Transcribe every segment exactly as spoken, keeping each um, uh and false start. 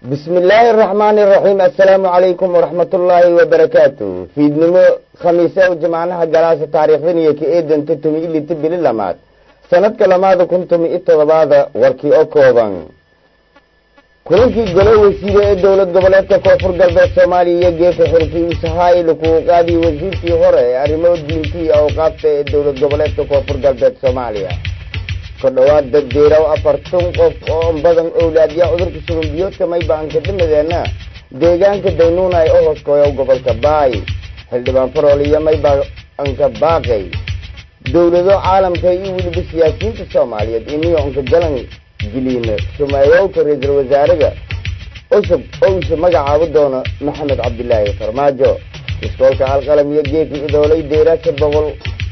بسم الله الرحمن الرحيم السلام عليكم ورحمة الله وبركاته في نمو خميسة وجمعناها قراسة تاريخ ذنية كإيدن تتمي اللي تبلي اللمات سنة كلمات كنتم إتضبادا وركي أوكوبان كلنكي قلو وسيلة الدولة قبلتك كوفر قلب الصومالي يجيك حركي وسهاي لكو قادي وزير في هوري أرمو دينتي أوقات الدولة قبلتك كوفر قلب الصوماليا كدوات دديرا وأفرتم قف أم بدن أولاديا أدرك سنون بيوت كما يبان كدمدنا ديغان كدينونا أي أوهس كويو قبل كباي هل دبان فروليا ما يبان كباقي دولة عالم كي يولي بسياسين في الصوماليا إنيو أنك جلن جلين ثم يوك رئيس الوزارة أسب أوسب مقع عبدونا محمد عبد الله فرماجو يسكولك على القلم يجيك دولي ديرا سبغل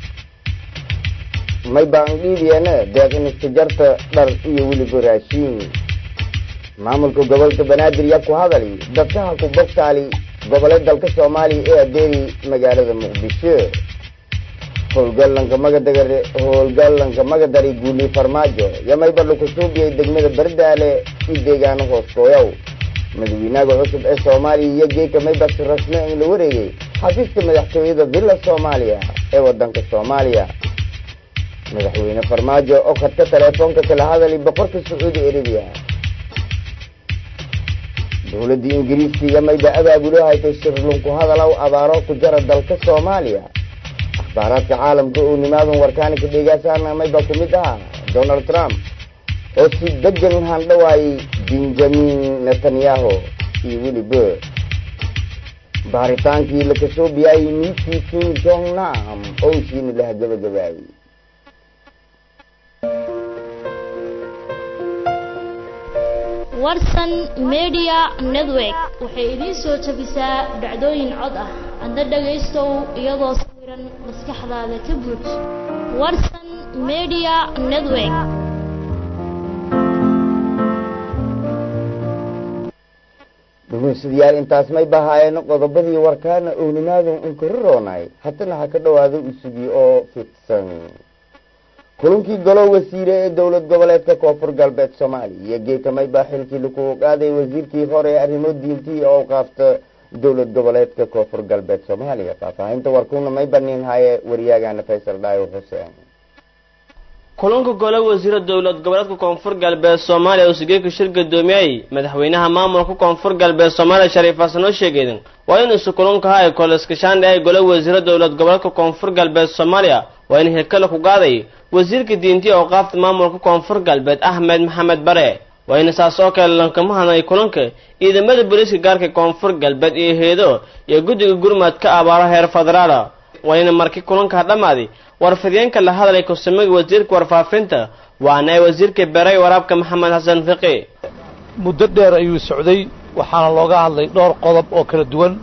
may baan dhiibiyana deeqin istijarta dhar iyo weliba raashiin maamulka gobolka banaadir yaa ku hadali dadkaha ku bogtaali gobolada dalka Soomaaliya ee adeeri magaalada Muqdisho howlgalanka magadagare howlgalanka magadari guuli farmaajo yamay bal ku suubiyay degmada Bardaale si deegaano hooskooyow madaxweynaha cusub ee Soomaaliya yagay kamay bas rasmi in la wareegay xafiiska madaxtooyada villa Soomaaliya ee wadanka Soomaaliya madaxweyne farmaajo oo khadka telefoonka kala hadalay boqorka Sacuudi Arabiya dawladda Ingiriiska yamayda abaabulay hay'ad shirlun ku hadalaw abaaro ku jira dalka Soomaaliya akhbaaradka caalamka oo nimaadan warkaan ka dhigaasana mayba ku mid ah Donald Trump oo si degan handhawaay Benjamin Netanyahu iyo weliba baaritaankii la kasoo biyay ninkii Kim Jong Nam oo siin la gabagabay warsan media network waxay idin soo tabisaa dhacdooyin cod ah anda dhageystow iyadoo sawiran maskaxdaada ka buux warsan media network dumisiyal intaas may bahaayeen qodobadii warkaana oo nimaadu in koroonay hatana ha ka dhawaado isugi oo fitsan kulankii golo wasiire ee dawlad goboleedka koonfur galbeed Soomaaliya geekamay baa xilkii lagu qaaday wasiirkii hore arrimo diintii oo qaafta dawlad goboleedka koonfur galbeed Soomaaliya faafahinta warkuna may banin haye wariyagana Faysal Daayo Xuseen kulanka golo wasiire dawlad goboleedka koonfur galbeed Soomaaliya oo sigeeyay shir gadoomiyay madaxweynaha maamulka koonfur galbeed Soomaaliya Shariif Xasan oo sheegay waa in uu kulanka hay kolaska shandhay golo wasiire dawlad goboleedka koonfur galbeed Soomaaliya waa in heerkala ku qaaday wasiirka diintii oo qaafta maamulka koonfur galbeed Ahmed Maxamed Bare waa in saasoo kale lankama hanay kulanka ciidamada booliska gaarka koonfur galbeed ee heedo iyo guddiga gurmadka abaaro heer federaal waa in markii kulanka dhamaaday warfadeenka la hadlay ku sameeyay wasiirka warfaafinta waana wasiirka Bare waraabka Maxamed Xasan Fiqi muddo dheer ayuu socday waxaana looga hadlay dhowr qodob oo kala duwan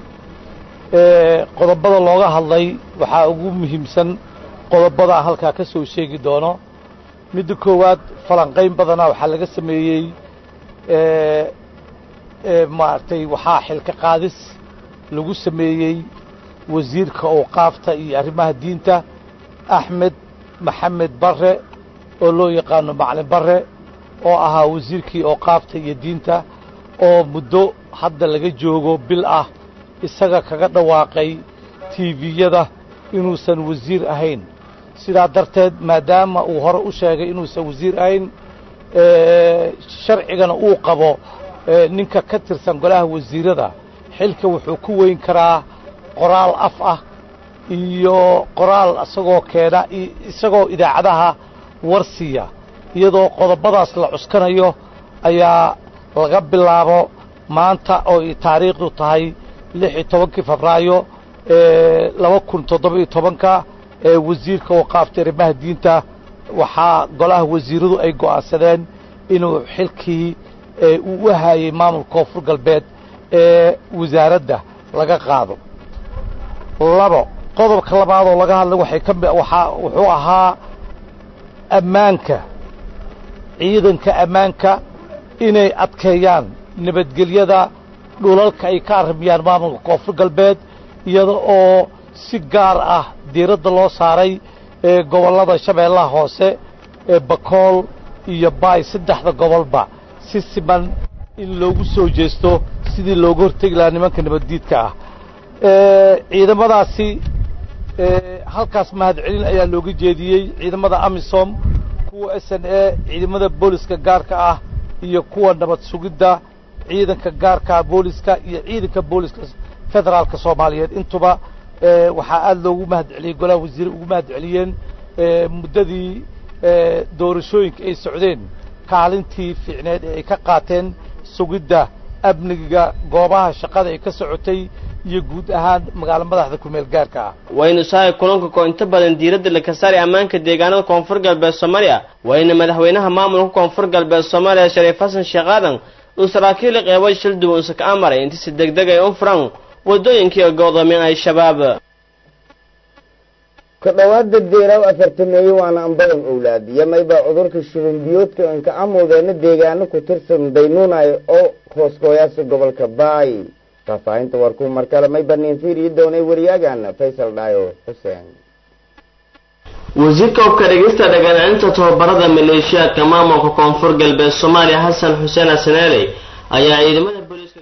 ee qodobada looga hadlay waxa ugu muhiimsan qodobada halka ka soo sheegi doono mid koowaad falanqeyn badana waxa laga sameeyay ee ee maartay waxa xilka qaadis lagu sameeyay wasiirka oo qaafta iyo arrimaha diinta Ahmed Maxamed Bare oo loo yaqaan Macalin Bare oo ahaa wasiirkii oo qaafta iyo diinta oo muddo hadda laga joogo bil ah isaga kaga dhawaaqay T V-yada inuusan wasiir ahayn sidaa darteed maadaama uu hore u sheegay inuusan wasiir ahayn ee sharcigana uu qabo ninka ka tirsan golaha wasiirada xilka wuxuu ku weyn karaa qoraal af ah iyo qoraal asagoo keena isagoo idaacadaha warsiya iyadoo qodobadaas la cuskanayo ayaa laga bilaabo maanta oo taariikhdu tahay lix iyo tobankii Febraayo ee laba kun toddoba iyo toban ee wasiirka oo qaafta arrimaha diinta waxa golaha wasiiradu ay go'aansadeen inuu xilkii uu u hayay maamulka koonfur galbeed ee wasaaradda laga qaado labo qodobka labaad oo laga hadlay waxay ka waxa wuxuu ahaa ammaanka ciidanka ammaanka inay adkeeyaan nabadgelyada dhulalka ay ka arrimiyaan maamulka koonfur galbeed iyada oo si gaar ah diiradda loo saaray ee gobolada Shabeellaha Hoose ee Bakool iyo Baay saddexda gobolba si siman in loogu soo jeesto sidii looga hortegi lahaa nimanka nabaddiidka ah ciidamadaasi halkaas mahadcelin ayaa looga jeediyey ciidamada amisom kuwa s n a ciidamada booliska gaarka ah iyo kuwa nabad sugidda ciidanka gaarka booliska iyo ciidanka booliska federaalka soomaaliyeed intuba waxaa aad loogu mahadceliyey golaha wasiire ugu mahadceliyeen muddadii doorashooyinka ay socdeen kaalintii fiicneed ee ay ka qaateen sugidda amniga goobaha shaqada ay ka socotay iyo guud ahaan magaalo madaxda ku meel gaarka ah waynu sahay kulanka ko inta badan diiradda la ka saaray ammaanka deegaanada koonfur galbeed Soomaaliya wayna madaxweynaha maamulka koonfur galbeed Soomaaliya Shariif Xasan Sheekh Aadan uu saraakiil qeybay shil duwan ka amaray intii si degdeg ay u furan wadooyinkii go'doomin ay shabaab ka dhawaada deeraw afartameeyo waana ambadan awlaad yamayba cudurka shirin biyoodka aan ka amoodana deegaano ku tirsan daynuunay oo hooskooyaasha gobolka Baay faafahinta warku markale may baneen fiiriyo doonay wariyagana Faysal Dhaayo Xuseen wasiirka ka dhageysta dhaganaanta tababarada maleeshiyaadka maamulka koonfur galbeed Soomaaliya Xasan Xuseen Asnaale ayaa ciidamada booliska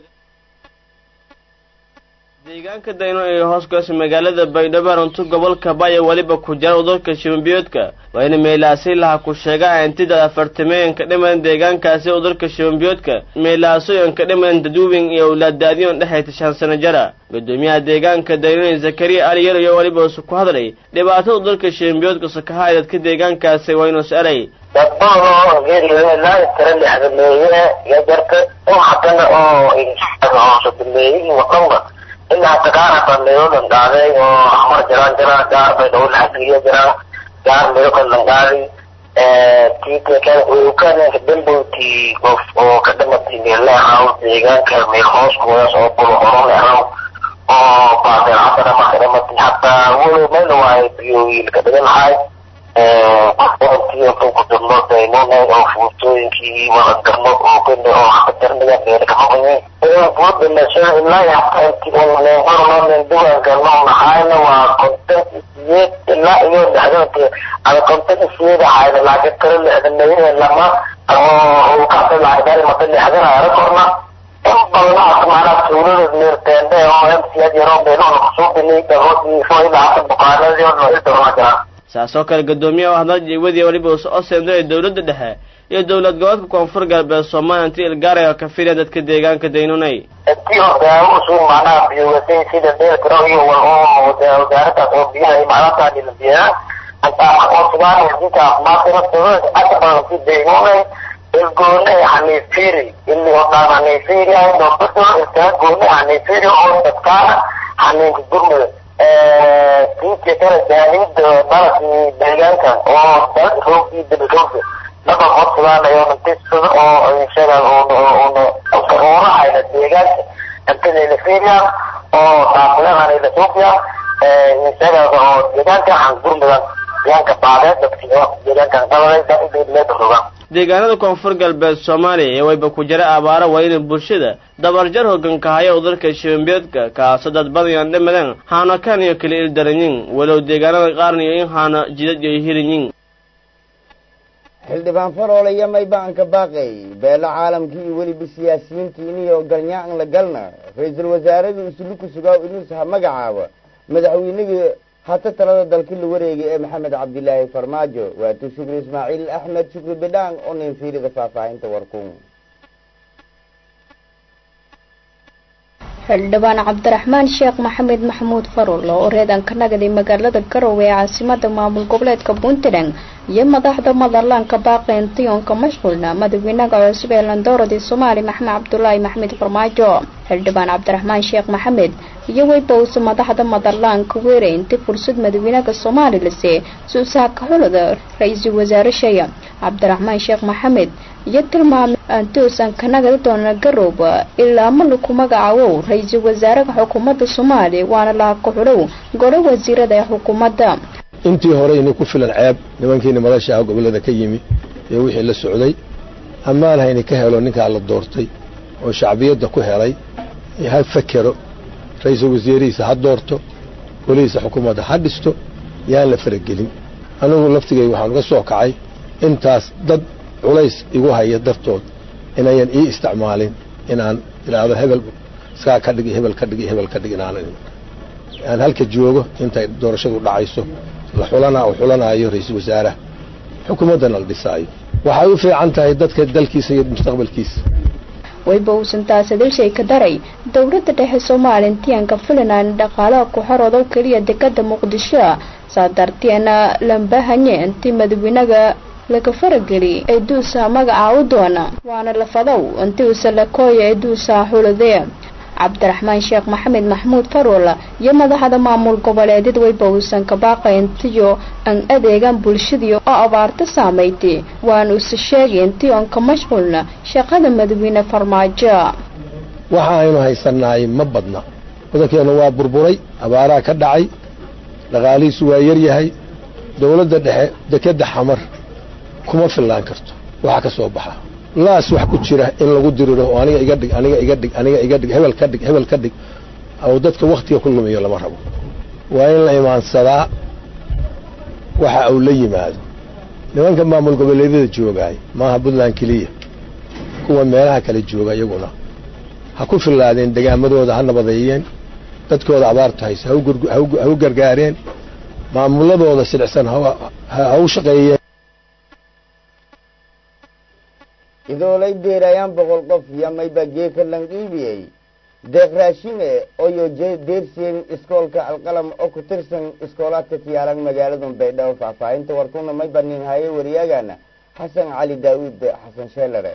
deegaanka dayno ee hooskaas magaalada Baydhabo runtu gobolka Baay waliba ku jira cudurka shirin biyoodka wayna meelaasi laha ku sheegay intida afartameeyanka dhiman deegaankaasi cudurka shirin biyoodka meelaasooyinka dhiman dadweyne iyo awlaadaadiyoon dhaxayta shan sano jira gudoomiyaha deegaanka dayno Zakariya Ali Yaro iyo waliba uu ku hadlay dhibaatada cudurka shirin biyoodka sakaha dadka deegaankaasi waynu saaray dadbaa geeriyo la taran hadleeyo ya jarka oo hadana oo oo sadmeeyay waqtiga إلا تكارا تنبيون داري وحمر جران جران دار بيدول حسية جران دار ميوكال لنغاري تيكي كان ويوكان يخدمو تي وكدمت تيني الله عاو تيغان كان ميخوص كويس وقلو هرون اهو وبعد العصر ما خدمت حتى ولو ميلو هاي بيوي لكدمين هاي قفون تيو توقو دمو دايمون او فوتوين كي وغدرمو وكنو حقدرمو يبيرك مغني وفوت بالنساء لا يحتاج تكون مغرنا من دول كنوع محاينة وكنتات السيد لا يوم بحاجات على كنتات السيد حاينة لكن كل الأدميين لما هو كافي العدالي مطلع حاجنا ركورنا انبالنا معنا سورور الميرتين ده هو امسياد يرون بينون خصوص اللي تغوثي شوي لعقل بقانا دي ونو إلتر راجع saasoo kale gudoomiyaha waxna jeewadi waliba oo seenday dawladda dhexe iyo dawlad gobolka koonfur galbeed Soomaaliya intii ilgaaraya ka fiirada dadka deegaanka daynunay tiyo daawo soo macnaha biyogasay sida deel karayo oo wasaaradda oo biyaha imaarata dilbiya anta aqoonsigaan wajita maasira soo asaba si daynunay ilgoone hanifiri illi wada hanifiri ay noqoto inta goone hanifiri oo dadka hanin gurmada تيجي كده جاهد بلد بلجانكا أو بلد روكي دبلوكي لما قلت لنا يوم التسعة أو إنشاء أو أو أو صورة على بلجانكا أنت اللي فيها أو تعملها على إثيوبيا إنشاء أو بلجانكا هنقول بلجانكا بعدها بكتير بلجانكا طبعا ده بلاد الربع deegaanada koonfur galbeed Soomaaliya wayba ku jira abaaro wayna bulshada dabarjar hogaanka haya cudurka shirinbiyoodka kaasoo dad badan dhimadeen haana kan iyo kale il daranyin walow deegaanada qaarna iyo in haana jidad ay hirinyin xildhibaan faroole yamay baan ka baaqay beela caalamkii waliba siyaasiyiintii iyo galnyaan la galna ra'iisul wasaaraha isugu sugaa inuu saha magacaabo madaxweynaha حتى ترى ذلك الوريق محمد عبد الله فرماجو وتشكر إسماعيل أحمد شكر بدان أن ينفير دفافين توركون xildhibaan cabdiraxmaan sheekh maxamed maxamuud farol oo reedan ka nagaday magaalada Garowe ee caasimada maamul goboleedka Puntland iyo madaxda Madaarlaanka baaqeyntii oo ka mashquulna madaxweynaha cusub ee Landoorada Soomaaliya Maxamed Cabdullaahi Maxamed Farmaajo xildhibaan cabdiraxmaan sheekh maxamed iyo wayboos madaxda Madaarlaanka weereyntii fursad madaxweynaha Soomaaliya lase soo saaka hulada ra'iisul wasaare Shaya cabdiraxmaan sheekh maxamed iyo tilmaamay antoosan ka nagada doona Garowe ilaa ma lagu magacaabo ra'iisul wasaaraha xukuumadda Soomaaliya waana la ku xulow golo wasiirada xukuumadda intii hore inuu ku filan ceeb nimankiina madasha gobolada ka yimi ee wixii la socday amaan hayna ka helo ninka la doortay oo shacbiyada ku helay ha fakero ra'iisul wasaarihiisa ha doorto golihiisa xukuumadda ha dhisto yaan la faragelin anigu laftigay waxaan uga soo kacay intaas dad culays igu haya dartood inayan ii isticmaalin inaan ilaado hebel iskaa ka dhigi hebel ka dhigi hebel ka dhigi inaan aan halka joogo intay doorashadu dhacayso la xulana oo xulanaayo ra'iisul wasaaraha xukuumadana la dhisaayo waxay u fiican tahay dadka dalkiisa iyo mustaqbalkiisa wayba uusan taasadil shay ka daray dowladda dhexe Soomaaliya intiyanka filanaan dhaqaalaha ku xaroodo kaliya dekada Muqdisho saadartiina lambahanye intii madaxweynaha laga farageli ay duusa magaca u doona waana la fadow intii uu salakooy ay duusa xuladee Cabdiraxmaan Sheekh Maxamed Maxmuud Farola iyo madaxda maamul goboleedyada wayba uusan ka baaqayntiyo aan adeegan bulshada oo abaarta saameeytay waan u sheegay intii aan ka mashquulna shaqada madaxweyne Farmaajo waxa aynu haysanaay ma badna wadankeena waa burburay abaaraha ka dhacay dhaqaalihiisu waa yar yahay dawladda dhexe dekada xamar kuma filaan karto waxa ka soo baxa laas wax ku jira in lagu diriro oo aniga iga dhig aniga iga dhig aniga iga dhig hebel ka dhig hebel ka dhig oo dadka waqtiga ku lumiyo lama rabo waa in la imaansadaa waxa uu la yimaado nimanka maamul goboleedyada joogay maaha Puntland kaliya kuwa meelaha kale jooga iyaguna ha ku filaadeen degaamadooda ha nabadeeyeen dadkooda abaarta haysa ha u gargaareen maamuladooda silicsan ha u shaqeeyeen idoolay deerayaan boqol qof yamayba geeka langiibiyey deeq raashine oyo deersiin iskoolka alqalam oo ku tirsan iskoolaadka tiyaalan magaalada Baydhabo faahfaahinta warkuna may banin haye wariyagana Xasan Cali Daawud Xasan Sheelare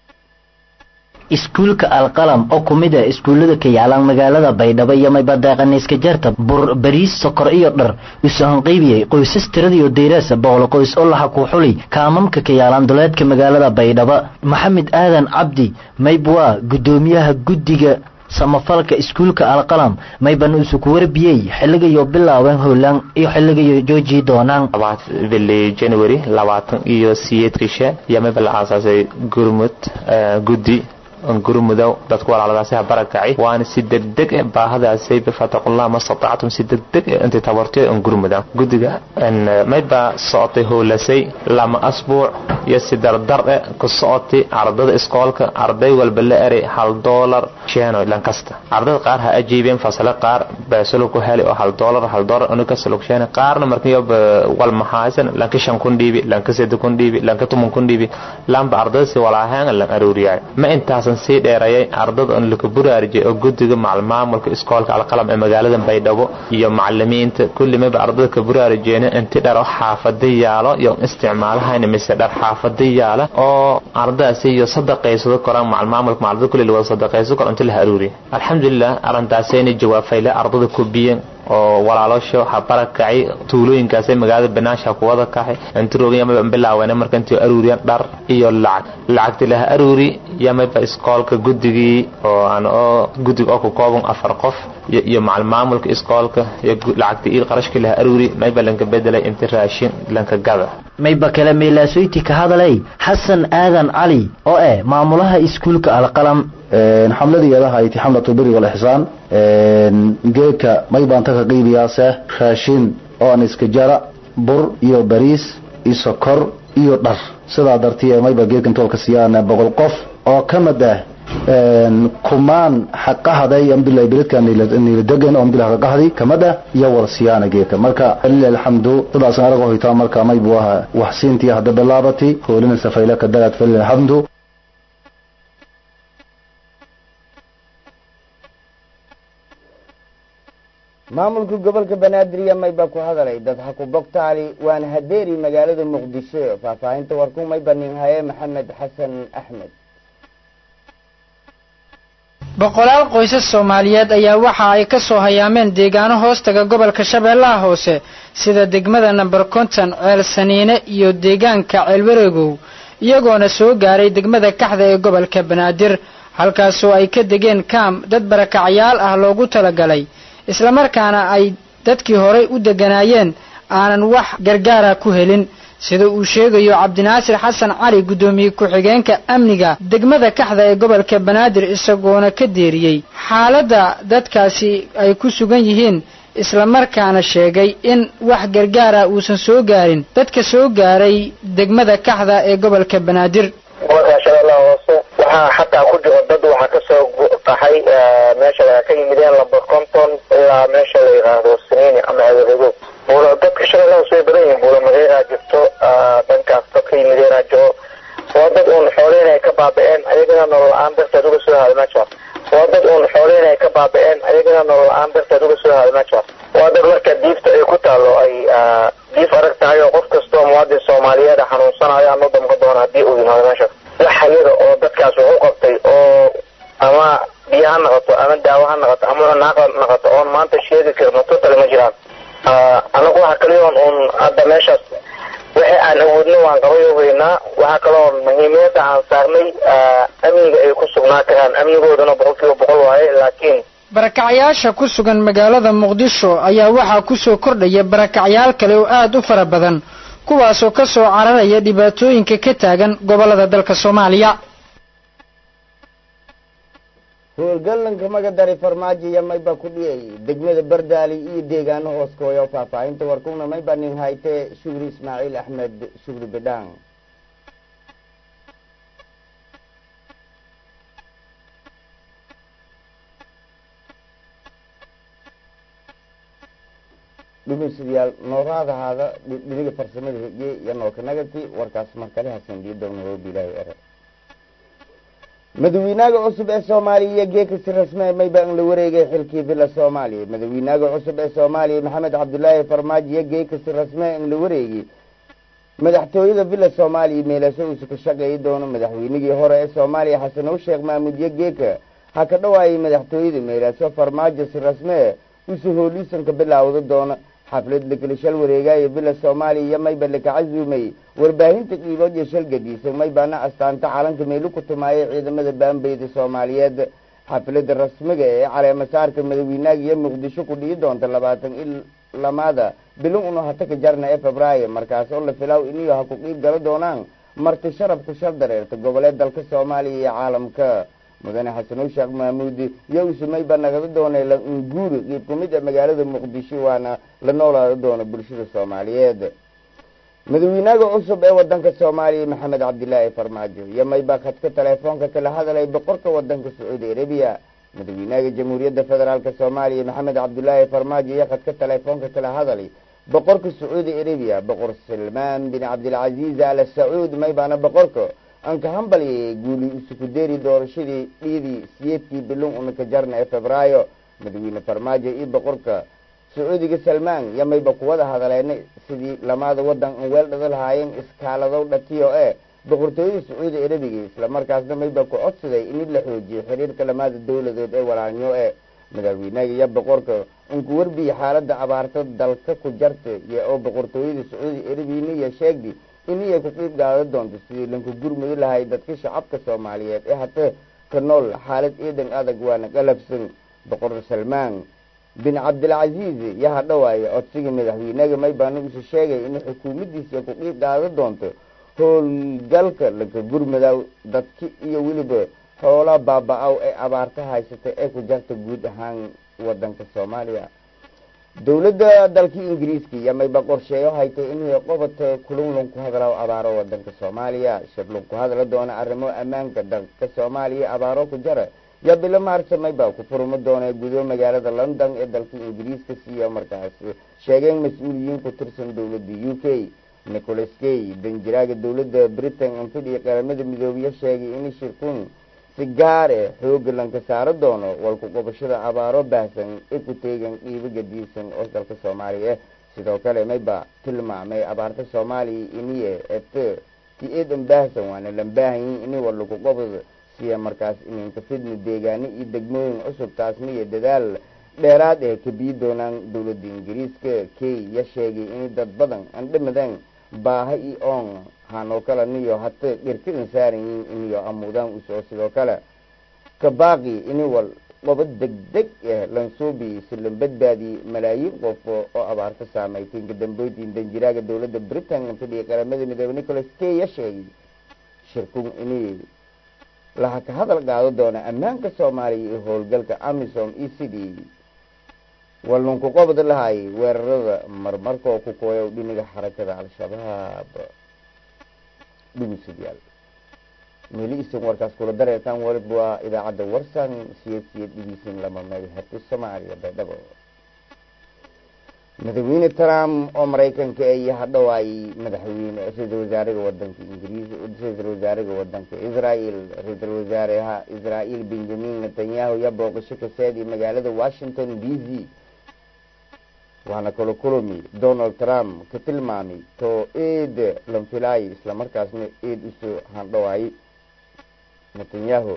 iskuulka alqalam oo kumida iskuulada ka yaalan magaalada Baydhabo iyo may badeeqan iska jarta bur bariis sokor iyo dhar isaan qaybiyay qoysas tiradii deeraasa boqol qoys oo la ku xulay kaamamka ka yaalan duleedka magaalada Baydhabo Maxamed Aadan Cabdi maybwa gudoomiyaha guddiga samafalka iskuulka alqalam mayban uu ku warbiyay xilliga iyo bilaaban howlan iyo xilliga iyo jooji doonaan bili January labaatan iyo sideedkii yama bal aasasay gurmud guddi gurmudow dadku walaaladaas ah barakacay waan si degdeg ah baahadaasay bifataqullah ma stata'tum si degdeg inta tabartay in gurmudow gudiga in mayba socotay howlasay lama asbuuc iyo si dardar ku socotay ardada iskoolka arday walba la eray hal dollar sheeno lan kasta ardada qaar ha ajiibeen fasal qaar baasalo ku heli oo hal dollar hal dollar anu ka salo sheeno qaarna markii wal mahaysan lan ka shan kun dhiibi lan ka saddex kun dhiibi lan ka toban kun dhiibi lan ba ardada si walaahaan lan aruuriyay ma intaas si dheerayay ardada on la ku buraarjay oo gudiga maamulka iskoolka alqalam ee magaalada Baydhabo iyo macallimiinta kulli ma ardada ka buraarjeen inta dhar xaafada yaalo iyo isticmaalahayna mise dhar xaafada yaala oo ardaysi iyo sadaqayso koraan maamulka macallimiinta kulli loo sadaqayso koraan inta la haruuri alxamdulillah arintaasina jawaabtay ardada ku biyeen oo walaaloosho ha barakacay tuulooyinkaas ee magaalada Banaansha ku wada kaxay inta roogayama bilaawayna markantii aruuriyaan dhar iyo lacag lacagta la aruuri yama iskoolka gudigii oo aan oo gudig oo ku kooban afar qof iyo maamulka iskoolka iyo lacagta ii qarashka la aruuri may balanka bedelay inta raashin lanka gada mayba kala meelaasooyti ka hadalay Xasan Aadan Cali oo ah maamulaha iskuulka alqalam een xamladiyada hayti xamlatu bari wal ihsaan een geeka mayba anta ka qeybiyaasa raashin oo aan iska jara bur iyo bariis iyo sokor iyo dhar sidaa dartii mayba geekan toolka siyaana boqol qof oo kamada een kumaan xaqahaday amdulay biladkan ila degan oo amdulay xaqahaday kamada iyo warsiyaana geeka marka alhamdu sidaas anaga hoytaa marka mayba wax siintii hada bilaabati hoolina safayla ka dalad alhamdu maamulka gobolka Banaadir mayba ku hadalay dad ha ku bogtaali waan hadeeri magaalada Muqdisho faahfaahinta warku may banin haye Maxamed Xasan Axmed boqolaal qoysas Soomaaliyeed ayaa waxa ay ka soo hayaameen deegaano hoostaga gobolka Shabeellaha Hoose sida degmada number konton ceel Saniine iyo deegaanka ceel Wareegow iyagoona soo gaaray degmada Kaxda ee gobolka Banaadir halkaas oo ay ka degeen kaam dad barakacayaal ah loogu talagalay isla markaana ay dadkii hore u deganaayeen aanan wax gargaar ku helin sida uu sheegayo Cabdinaasir Xasan Cali gudoomiye ku xigeenka amniga degmada Kaxda ee gobolka Banaadir isagoona ka deeriyay xaaladda dadkaasi ay ku sugan yihiin isla markaana sheegay in wax gargaar ah uusan soo gaarin dadka soo gaaray degmada Kaxda ee gobolka Banaadir waxa xataa ku jiro dad waxa ka soo meesha waa ka yimideen laba konton ilaa meesha la yiraahdo siniini ama adeego buulo dadka shaqada soo badan yihiin buulo magaca jirto dhankaas ka yimideen jiro waa dad uun xoolayn ay ka baaba'een ayagana nolol aan darteed uga soo haday meesha waa dad uun xoolayn ay ka baaba'een ayagana nolol aan darteed uga soo haday meesha waa dad marka diifta ay ku taalo ay diif arag tahay oo qof kastoo muwaadin Soomaaliyeed xanuunsanayo ama damka doona hadii uu yimaado meesha wax yar oo dadkaas uu qabtay oo ama biyaha noqoto ama daawaha noqoto ama naaqad noqoto oo maanta sheegi karno total ma jiraan anagu waxa kale oo uun hadda meeshaas waxa aan awoodno waan qabayoweynaa waxa kale oo muhiimada aan saarnay amniga ay ku sugnaa karaan amnigoodana boqolkiiba boqol waaye laakiin barakacyaasha ku sugan magaalada Muqdisho ayaa waxa ku soo kordhaya barakacyaal kale oo aad u fara badan kuwaas oo ka soo cararaya dhibaatooyinka ka taagan gobolada dalka Soomaaliya howlgalanka magadari farmaajo iyo mayba ku dhiyay degmada Bardaali iyo deegaano hooskooda faahfaahinta warkuna mayba nin hayte Shukri Ismaaciil Axmed Shukri Bedaan dhumisyaal nooraada hada dhiniga farsamada hige iyo nooka nagati warkaas markale hasan diidoon oo bilaahi ara madaxweynaha cusub ee Soomaaliya geeka si rasmi ah mayba in la wareegay xilkii bila Soomaaliya madaxweynaha cusub ee Soomaaliya Maxamed Cabdullaahi Farmaajo geeka si rasmi ah in la wareegay madaxtooyada bila Soomaaliya meelaso uu ka shaqeeyay doono madaxweynigii hore ee Soomaaliya Xasan Sheekh Mahmoud geeka ha ka dhawaayay madaxtooyada meelaso Farmaajo si rasmi ah uu soo hoolisan ka bilaawdo doono xaflad la kala shal wareegay bila Soomaaliya mayba la ka cazumay warbaahinta qiibood shal gadiisa maybaana astaanta calanka meelu ku tumaayay ciidamada baanbayda Soomaaliyeed xaflada rasmiga ee caleema saarka madaxweynaha iyo Muqdisho ku dhigi doonta labaatan iyo lamaada bilun uu hata ka jarna ee Febraayo markaas oo la filaaw inuu ha ku qiib galo doonaan marti sharaf ku shal dareerta goboleed dalka Soomaaliya iyo caalamka mudane Xasan Sheekh Mahmoud iyo usmay banagada doonay la nguuri qeyb kamid ah magaalada Muqdisho waana la noolaado doona bulshada Soomaaliyeed madaxweynaha cusub ee wadanka Soomaaliya Maxamed Cabdullaahi Farmaajo iyo mayba khadka telefoonka kala hadalay boqorka wadanka Sacuudi Arabiya madaxweynaha Jamhuuriyadda Federaalka Soomaaliya Maxamed Cabdullaahi Farmaajo iyo khadka telefoonka kala hadalay boqorka Sacuudi Arabiya boqor Salmaan bin Abdul Aziz Al Saud maybaana boqorka an ka hambali guuli isku deeri doorashadii dhidi siyeedkii bilun uu ka jarna ee Febraayo madaxweyne Farmaajo iyo boqorka Sacuudiga Salmaan yamayba ku wada hadaleena sidii lamaada wadan aan weel dhadal haayeen iskaalado dhatiyo ee boqortooyada Sacuudi Arabiga isla markaasna mayba ku codsaday in la xoojiyo xiriirka lamaada dawladeed ee walaanyo ee madaxweynaha iyo boqorka in ku warbiyo xaaladda abaarta dalka ku jarta iyo oo boqortooyada Sacuudi Arabiga iyo sheegdi in ay ku qiib gaado doonto sidii lanku gurmudi lahay dadka shacabka Soomaaliyeed ee hata ka nool xaalad eedan adag waana qalabsan boqor Salmaan bin Abdul Aziz yaa dhawaaya codsiga madaxweynaha maybaana uu sheegay in xukuumaddiisa ku qiib gaado doonto howlgalka laga gurmada dadka iyo waliba howla baabaaw ee abaarta haysata ee ku jarta guud ahaan wadanka Soomaaliya dawladda dalka Ingiriiska yamayba qorsheeyo haytay in ay qobato kulun ku hadalaa abaaro wadanka Soomaaliya shaqo ku hadala doona arrimo ammaanka dalka Soomaaliya abaaro ku jara ya bila maarta mayba ku furmo doona gudo magaalada London ee dalka Ingiriiska siyo markaas sheegeen mas'uuliyiin ku tirsan dawladda U K Nicholas Kay danjiraga dawladda Britain inta ay qaramada midoobay sheegay in shirkun si gaar ah xoog lanka saaro doono walku qobashada abaaro baahsan ee ku teegan qiibiga diisan oo dalka Soomaaliya sidoo kale mayba tilmaamay abaarta Soomaaliya inay ee ti eedan baahsan waana lambaahin inay walku qobado si markaas inay ka fidno deegaano iyo degmooyin cusub taasna iyo dadaal dheeraad ah ka bii doonaan dawladda Ingiriiska Kay ya sheegay in dad badan aan dhimadeen baaha iyo oon hanoo kala niyo hata dhirkin saarin inuu amuudaan u soo sidoo kale ka baaqi inuu wal wabad degdeg ah lansuubi silan badbaadi malaayiin qof oo abaarta saameeyay ka dambeeyay danjiraga dawladda Britain inta ay qaramada midoobay Nicholas Kay ya sheegay shirkun inay la ka hadal gaado doona ammaanka Soomaaliya iyo howlgalka AMISOM E C D walun ku qabad lahay weerarada marmarka ku kooyo dhiniga xarakada Al-Shabaab dhumisiyal meeli isin warkaas kula dareetaan waliba waa idaacadda warsan siyad siyad dhigiisin lama meel herti soomaaliya baydhabo madaxweyne trump oo maraykanka ay hadhowaay madaxweyne ra-iisul wasaaraha wadanka ingiriis ra-iisul wasaaraha wadanka israel ra-iisul wasaaraha israel benjamin netanyahu ya booqasho ka saadi magaalada washington d c waana kala kulmi donald trump ka tilmaamay to eed lanfilaay isla markaasna eed usoo handhowaay netanyahu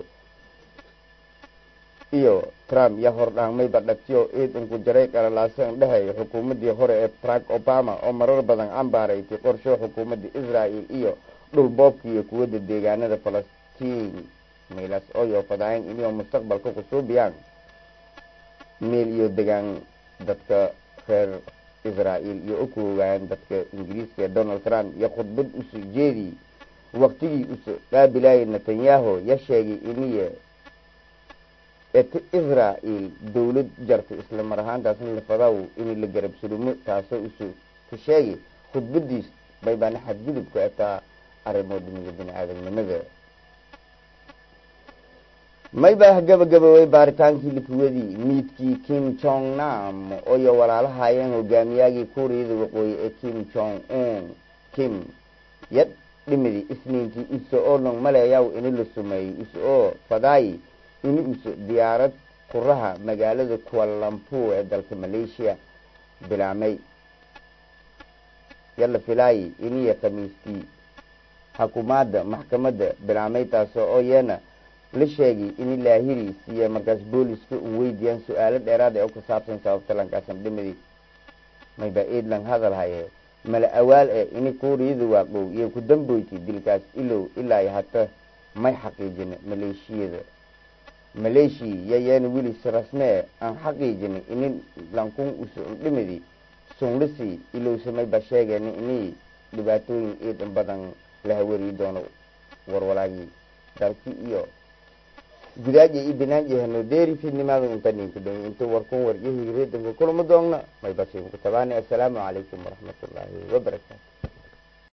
iyo trump ya hordhaangmay badhagtiyo eed unku jaray qalalaasan dhahay xukuumadii hore ee barack obama oo marar badan cambaaraysay qorsho xukuumadda israel iyo dhul boobka iyo kuwada deegaanada falastiin meelaas ooyo fadaayan inay mustaqbalka ku suubiyaan meel iyo degaan dadka reer israel iyo u koogaan dadka ingiriiska ee donald trump iyo khudbad usoo jeediyey waqtigii usoo qaabilayay netanyahu ya sheegay iniye et israel dawlad jarta isla mar ahaantaasna lafadaw in la garab surumo taasoo usoo ka sheegay khudbadiis bay baana xadgudubka ataa arrimoodimiga bini-aadamnimada may baa gabagaboway baaritaankii likuwadii miidkii kim jong nam ooyo walaalahayeen hogaamiyaagii kuuriyada waqooyi ee kim jong un kim ya dhimidi isniinkii uso oo long maleeyaw ini la sumeeyey uso oo fadaay ini uso diyaarad quraha magaalada kuala lumpur ee dalka malaysia bilaamay yalla filaayay iniya khamiistii xukuumadda maxkamadda bilaamay taasoo oo yeena la sheegay in ilaahiri siiye markaas booliska u weydiiyaan su-aalo dheeraad ee ku saabsan sababta lankaasan dhimidi mayba eedlan hadal haye mala awaal ee ini kuuriyada waaqow iyo ku damboytay dilkaas ilow ilaa hata may xaqiijin maleeshiyada maleeshiya yayeena wilis rasmee aan xaqiijinin inin lankun uso dhimidi sunlisi ilowse mayba sheegeen inay dhibaatooyin eedan badan la hawari doono warwalaagii dalki iyo gudaaji iyo binaanji hano deeri fiidnimaada inta ninka dhow inta warkun waryahi reedanka kulama doogna mayba sheegu tabaani assalaamu calaykum waraxmatullaahi wabarakaatu